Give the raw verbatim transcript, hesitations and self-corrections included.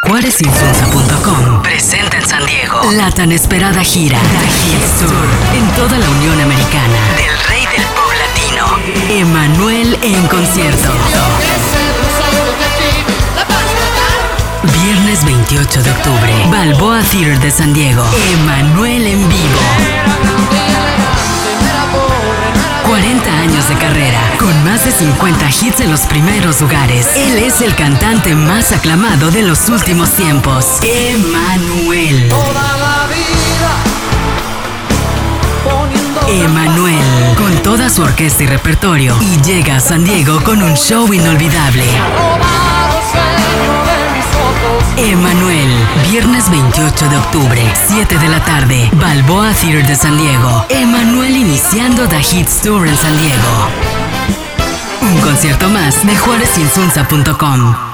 Juárez Insunza punto com presenta en San Diego la tan esperada gira The Hits Tour en toda la Unión Americana del rey del pop latino, Emmanuel en concierto. Viernes veintiocho de octubre, Balboa Theater de San Diego, Emmanuel en vivo. cuarenta años de carrera, con más de cincuenta hits en los primeros lugares. Él es el cantante más aclamado de los últimos tiempos, Emmanuel. Emmanuel, con toda su orquesta y repertorio, y llega a San Diego con un show inolvidable. Emmanuel, viernes veintiocho de octubre, siete de la tarde, Balboa Theater de San Diego. Emmanuel iniciando The Hits Tour en San Diego. Un concierto más de Juárez Insunza punto com.